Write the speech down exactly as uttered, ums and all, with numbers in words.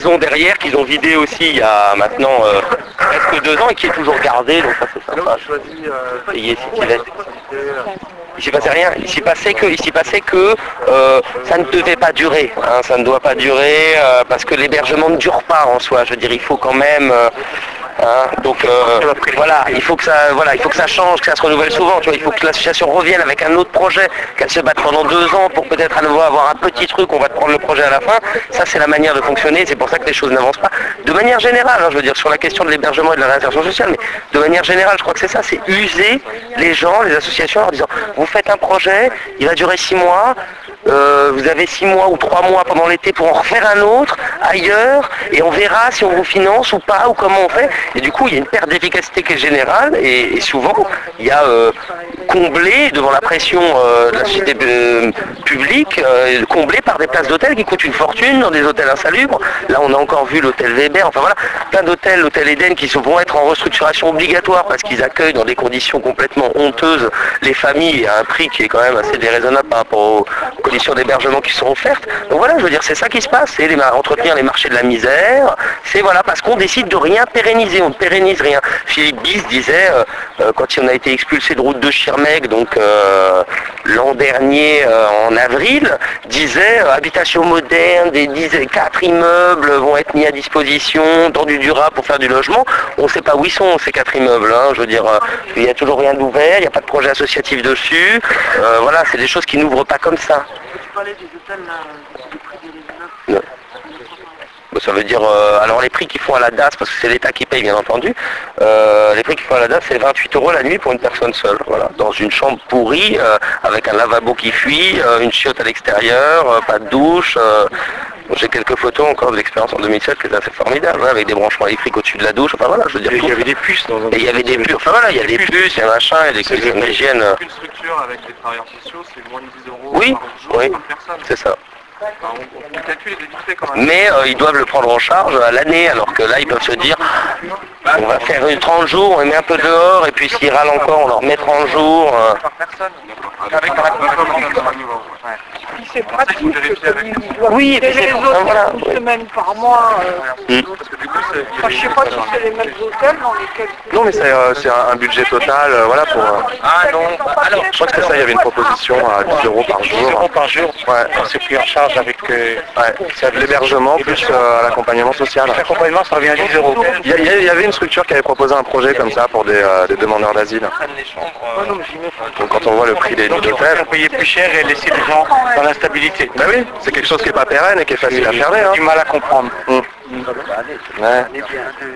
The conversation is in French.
maison derrière qu'ils ont vidé aussi il y a maintenant euh, presque deux ans et qui est toujours gardée, donc ça c'est sympa. Payé Citylette. Il s'y passait rien, il s'y passait que, il s'y passait que euh, ça ne devait pas durer, hein, ça ne doit pas durer euh, parce que l'hébergement ne dure pas en soi, je veux dire il faut quand même... Euh, Hein, donc euh, voilà, il faut que ça, voilà, il faut que ça change, que ça se renouvelle souvent. Tu vois, il faut que l'association revienne avec un autre projet, qu'elle se batte pendant deux ans pour peut-être à nouveau avoir un petit truc. On va te prendre le projet à la fin. Ça, c'est la manière de fonctionner. C'est pour ça que les choses n'avancent pas. De manière générale, hein, je veux dire sur la question de l'hébergement et de la réinsertion sociale, mais de manière générale, je crois que c'est ça, c'est user les gens, les associations en leur disant vous faites un projet, il va durer six mois. Euh, vous avez six mois ou trois mois pendant l'été pour en refaire un autre ailleurs et on verra si on vous finance ou pas ou comment on fait. Et du coup il y a une perte d'efficacité qui est générale et, et souvent il y a euh, comblé devant la pression euh, de la société euh, publique, euh, comblé par des places d'hôtel qui coûtent une fortune dans des hôtels insalubres. Là on a encore vu l'hôtel Weber, enfin voilà, plein d'hôtels, l'hôtel Eden qui vont être en restructuration obligatoire parce qu'ils accueillent dans des conditions complètement honteuses les familles à un prix qui est quand même assez déraisonnable par rapport aux conditions d'hébergement qui sont offertes. Donc voilà, je veux dire, c'est ça qui se passe, c'est les, entretenir les marchés de la misère, c'est voilà, parce qu'on décide de rien pérenniser, on ne pérennise rien. Philippe Bis disait, euh, euh, quand on a été expulsé de route de Schirmeck, donc euh, l'an dernier, euh, en avril, disait, euh, habitation moderne, des dizaines, quatre immeubles vont être mis à disposition dans du durable pour faire du logement. On ne sait pas où ils sont, ces quatre immeubles, hein, je veux dire, euh, il n'y a toujours rien d'ouvert, il n'y a pas de projet associatif dessus, euh, voilà, c'est des choses qui n'ouvrent pas comme ça. Tu parlais des hôtels, là, du prix des immeubles. Bon, ça veut dire, euh, alors les prix qu'ils font à la D A S, parce que c'est l'État qui paye bien entendu, euh, les prix qu'ils font à la D A S c'est vingt-huit euros la nuit pour une personne seule, voilà, dans une chambre pourrie, euh, avec un lavabo qui fuit, euh, une chiotte à l'extérieur, euh, pas de douche. Euh, j'ai quelques photos encore de l'expérience en deux mille sept qui est assez formidable, hein, avec des branchements électriques au-dessus de la douche, enfin voilà, je veux dire. Et il y avait des puces dans un... Et il y avait des puces, enfin voilà, il y a des puces, il y a machin, il y a des conditions d'hygiène. Une structure avec les travailleurs sociaux, c'est moins de dix euros Oui, par jour oui, par personne. c'est ça. Enfin, on, le calcul est vite fait quand même. Mais euh, ils doivent le prendre en charge à l'année, alors que là ils peuvent se dire on va faire une trente jours, on les met un peu dehors, et puis s'ils râlent encore, on leur remet trente jours. Euh... Par personne. Avec un accompagnement. Puis c'est pratique, comme ils doivent Oui, et puis c'est les pour autres ça, voilà. une semaine par mois. Euh... Mm. Parce que du coup, c'est... Enfin, je sais pas si c'est les mêmes hôtels dans lesquels... Non, mais c'est euh, c'est un, un budget total, euh, voilà, pour... Euh... Ah non, alors Je crois que c'est ça, il y avait une proposition à dix euros par jour. dix euros par jour, Ouais. c'est pris en charge avec... Euh... Ouais, c'est de l'hébergement plus euh, l'accompagnement social. L'accompagnement, ça revient à dix euros. Il y, a, il y avait une structure qui avait proposé un projet comme ça pour des, euh, des demandeurs d'asile. Donc quand on voit le prix des nuits d'hôtel... payer plus cher et laisser les gens dans l'instabilité. Ben oui, c'est quelque chose qui n'est pas pérenne et qui est facile à fermer. Hein. Du mal à comprendre. Mmh. Ouais.